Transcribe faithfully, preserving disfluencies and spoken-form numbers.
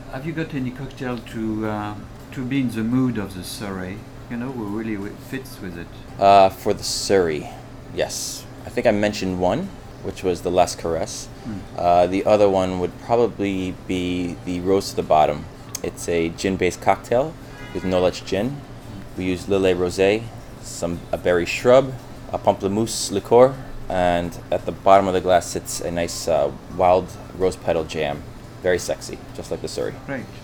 have you got any cocktail to uh, to be in the mood of the Surrey? You know, who really w- fits with it. Uh, for the Surrey, yes. I think I mentioned one, which was the Les Caress. Mm. Uh, the other one would probably be the Rose to the Bottom. It's a gin-based cocktail with Knowledge gin. We use Lillet Rosé, some a berry shrub, a pamplemousse liqueur, and at the bottom of the glass sits a nice uh, wild rose petal jam. Very sexy, just like the Surrey. Great.